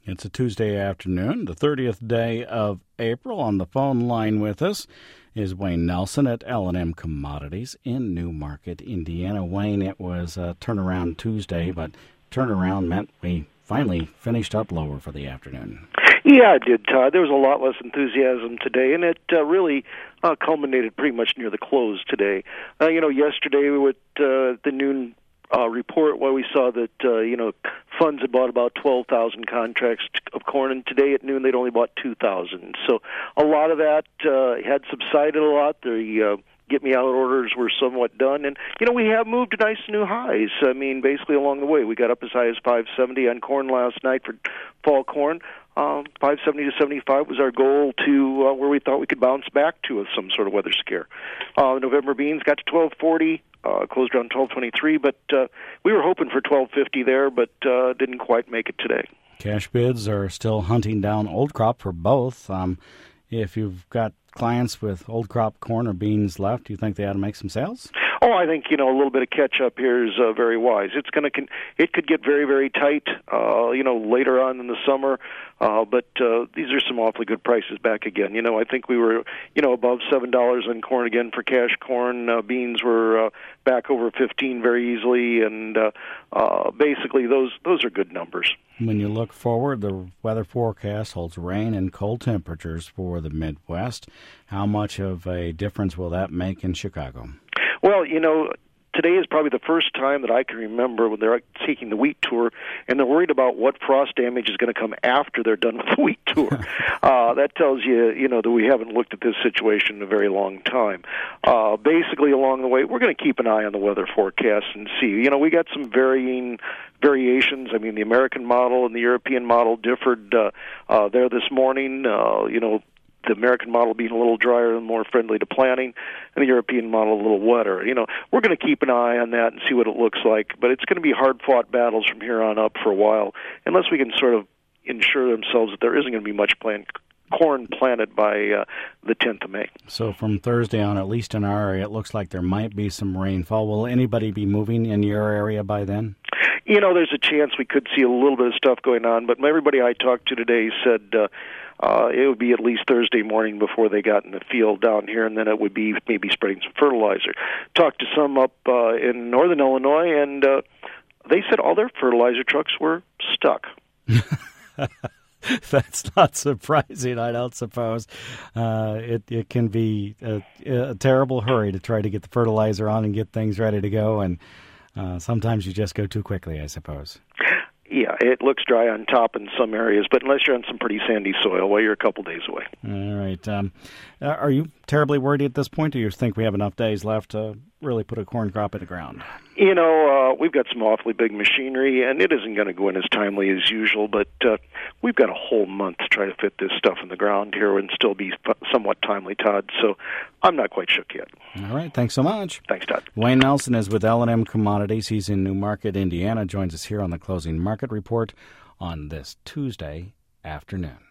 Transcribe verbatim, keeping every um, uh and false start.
It's a Tuesday afternoon, the thirtieth day of April. On the phone line with us is Wayne Nelson at L and M Commodities in New Market, Indiana. Wayne, it was a turnaround Tuesday, but turnaround meant we finally finished up lower for the afternoon. Yeah, it did, Todd. There was a lot less enthusiasm today, and it uh, really uh, culminated pretty much near the close today. Uh, you know, yesterday with uh, the noon Uh, report where we saw that, uh, you know, funds had bought about twelve thousand contracts of corn, and today at noon they'd only bought two thousand. So a lot of that uh, had subsided a lot. The uh, get-me-out orders were somewhat done. And, you know, we have moved to nice new highs. I mean, basically along the way. We got up as high as five seventy on corn last night for fall corn. Um, five seventy to seventy-five was our goal to uh, where we thought we could bounce back to with some sort of weather scare. Uh, November beans got to twelve forty. Uh, closed around twelve twenty-three, but uh, we were hoping for twelve fifty there, but uh, didn't quite make it today. Cash bids are still hunting down old crop for both. Um, if you've got clients with old crop corn or beans left, do you think they ought to make some sales? Oh, I think, you know, a little bit of catch-up here is uh, very wise. It's going to, con- it could get very, very tight, uh, you know, later on in the summer, uh, but uh, these are some awfully good prices back again. You know, I think we were, you know, above seven dollars on corn again for cash corn. Uh, beans were uh, back over fifteen very easily, and uh, uh, basically those those are good numbers. When you look forward, the weather forecast holds rain and cold temperatures for the Midwest. How much of a difference will that make in Chicago? Well, you know, today is probably the first time that I can remember when they're taking the wheat tour, and they're worried about what frost damage is going to come after they're done with the wheat tour. uh, that tells you, you know, that we haven't looked at this situation in a very long time. Uh, basically, along the way, we're going to keep an eye on the weather forecast and see. You know, we got some varying variations. I mean, the American model and the European model differed uh, uh, there this morning. Uh, you know, the American model being a little drier and more friendly to planting, and the European model a little wetter. You know, we're going to keep an eye on that and see what it looks like, but it's going to be hard-fought battles from here on up for a while, unless we can sort of ensure themselves that there isn't going to be much plant, corn planted by uh, the tenth of May. So from Thursday on, at least in our area, it looks like there might be some rainfall. Will anybody be moving in your area by then? You know, there's a chance we could see a little bit of stuff going on, but everybody I talked to today said uh, uh, it would be at least Thursday morning before they got in the field down here, and then it would be maybe spreading some fertilizer. Talked to some up uh, in northern Illinois, and uh, they said all their fertilizer trucks were stuck. That's not surprising, I don't suppose. Uh, it, it can be a, a terrible hurry to try to get the fertilizer on and get things ready to go, and uh, sometimes you just go too quickly, I suppose. Yeah, it looks dry on top in some areas, but unless you're on some pretty sandy soil, well, you're a couple days away. All right. Um, are you terribly worried at this point, or you think we have enough days left to really put a corn crop in the ground? You know, uh, we've got some awfully big machinery, and it isn't going to go in as timely as usual, but uh, we've got a whole month to try to fit this stuff in the ground here and still be somewhat timely, Todd, so I'm not quite shook yet. All right, thanks so much. Thanks, Todd. Wayne Nelson is with L and M Commodities. He's in New Market, Indiana, joins us here on the Closing Market Report on this Tuesday afternoon.